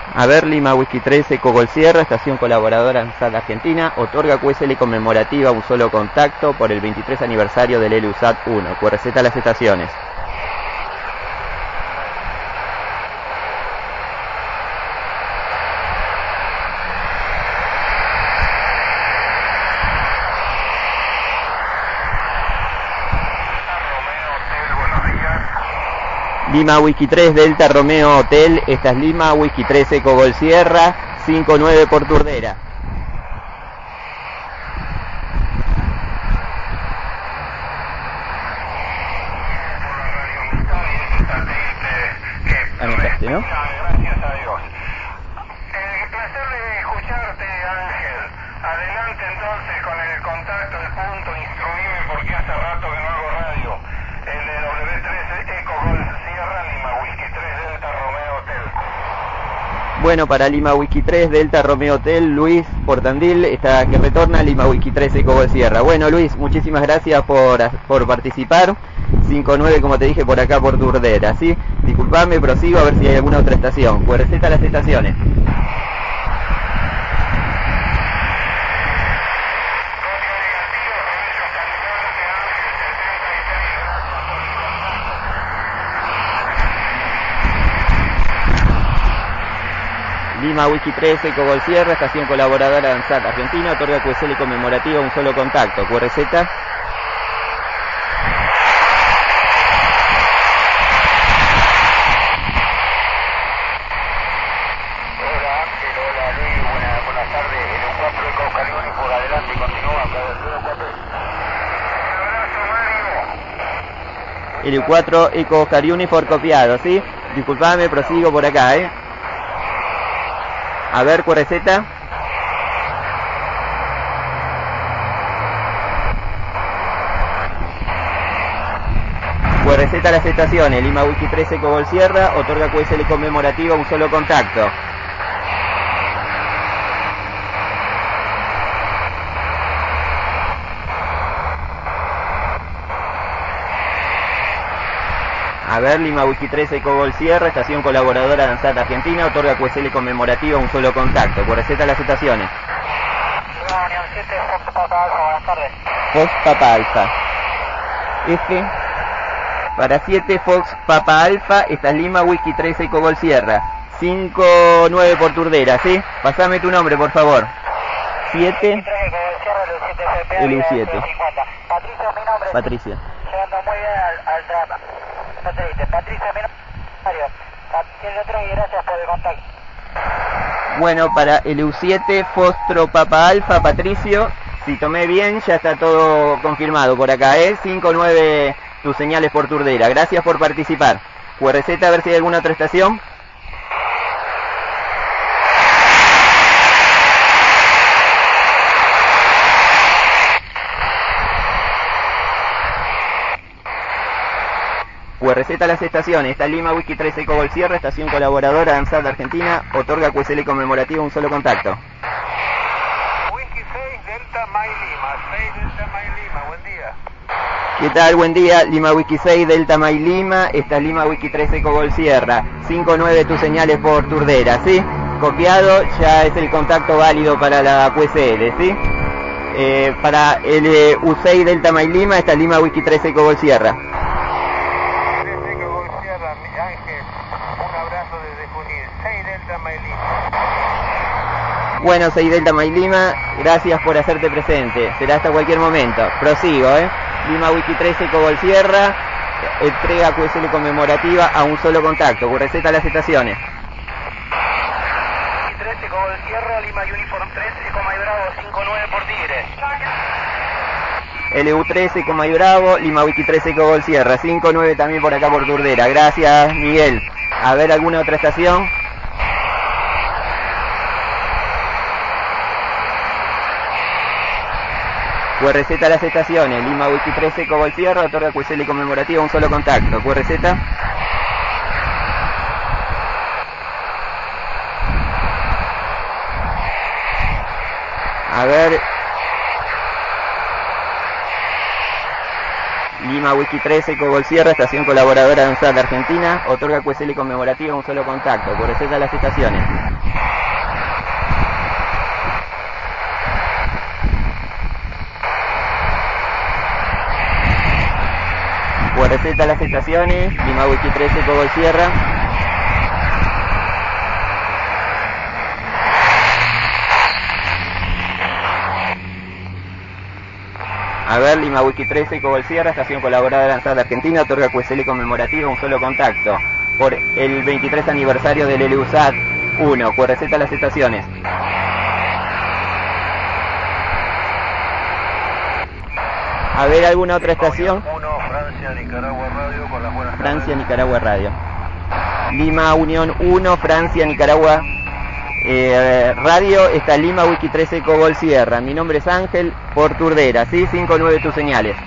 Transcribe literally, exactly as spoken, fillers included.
A ver, Lima Whisky tres, Eco Gol Sierra, estación colaboradora ANSAT Argentina, otorga Q S L conmemorativa un solo contacto por el veintitrés aniversario del ELEUSAT uno. Q R Z a las estaciones. Lima Whisky tres, Delta Romeo Hotel, esta es Lima Whisky tres, Eco Gol Sierra, cinco nueve por Turdera. Anotaste, ¿no? Gracias a Dios. El placer de escucharte, Ángel. Adelante entonces con el contacto, el punto, instruíme porque hace rato que no hago radio. El de W tres Eco Gol Sierra, Lima Whisky tres, Delta Romeo Hotel. Bueno, para Lima Whisky tres, Delta Romeo Hotel, Luis Portandil, está que retorna, Lima Whisky tres, Eco Gol Sierra. Bueno, Luis, muchísimas gracias por, por participar. cinco nueve, como te dije, por acá por Turdera, ¿sí? Disculpame, prosigo a ver si hay alguna otra estación. Q R Z a las estaciones. Lima Whisky tres, Eco Gol Sierra, estación colaboradora de ANSAT Argentina, otorga Q S L conmemorativa un solo contacto. Q R Z. L cuatro Eco Oscar Uniform copiado, ¿sí? Disculpame, prosigo por acá, ¿eh? A ver, Q R Z. Q R Z a las estaciones. Lima Whisky tres, Eco Gol Sierra, otorga Q S L conmemorativa un solo contacto. A ver, Lima Whisky tres, Eco Gol Sierra, estación colaboradora de ANSAT Argentina, otorga Q S L conmemorativa un solo contacto. Q R Z a las estaciones. Unión siete, Fox Papa Alfa, buenas tardes. Fox Papa Alfa. F para siete, Fox Papa Alfa, esta es Lima Whisky tres, Eco Gol Sierra. cinco nueve por Turdera, ¿sí? Pasame tu nombre, por favor. siete. L U siete. Patricia, mi nombre. Patricia. Llegando muy bien al, al drama. Patricia, mi nombre. Patricia tres y gracias por el contacto. Bueno, para L U siete, Fostro Papa Alfa, Patricio, si tomé bien, ya está todo confirmado por acá, ¿eh? cinco nueve tus señales por Turdera. Gracias por participar. Q R Z, a ver si hay alguna otra estación. Q R Z a las estaciones. Está Lima Whisky tres, Eco Gol Sierra, estación colaboradora de ANSAT Argentina, otorga Q S L conmemorativa un solo contacto. Whisky seis, Delta May Lima. seis, Delta May Lima. Buen día. ¿Qué tal? Buen día. Lima Whisky seis, Delta May Lima, esta es Lima Whisky tres, Eco Gol Sierra. cinco nueve tus señales por Turdera, ¿sí? Copiado, ya es el contacto válido para la Q S L, ¿sí? Eh, para el U seis, Delta May Lima, esta es Lima Whisky tres, Eco Gol Sierra. Bueno, seis Delta May Lima, gracias por hacerte presente. Será hasta cualquier momento. Prosigo, ¿eh? Lima Whisky tres, Eco Gol Sierra, entrega Q S L conmemorativa a un solo contacto. Q R Z a las estaciones. Whisky tres, Eco Gol Sierra, Lima Uniform tres, Eco May Bravo, cinco nueve por Tigre. L U tres, Eco May Bravo, Lima Whisky tres, Eco Gol Sierra, cinco nueve también por acá por Turdera. Gracias, Miguel. A ver, ¿alguna otra estación? Q R Z a las estaciones. Lima Whisky tres, Eco Gol Sierra, otorga Q S L conmemorativa un solo contacto. Q R Z. A ver. Lima Wiki trece, Cogol Sierra, estación colaboradora de ANSAT de Argentina, otorga Q S L conmemorativa un solo contacto, por receta de las estaciones. Por receta de las estaciones, Lima Wiki trece, Cogol Sierra. A ver, Lima Wiki trece, Cogol Sierra, estación colaboradora de ANSAT de Argentina, otorga Q S L conmemorativa un solo contacto por el veintitrés aniversario del L U S A T uno, por receta de las estaciones. A ver, ¿alguna otra estación? uno, Francia, Nicaragua Radio, con las buenas Francia, tardes. Nicaragua Radio. Lima Unión uno, Francia, Nicaragua eh, Radio, está Lima Wiki trece, Cogol Sierra. Mi nombre es Ángel, por Turdera, ¿sí? cinco nueve tus señales.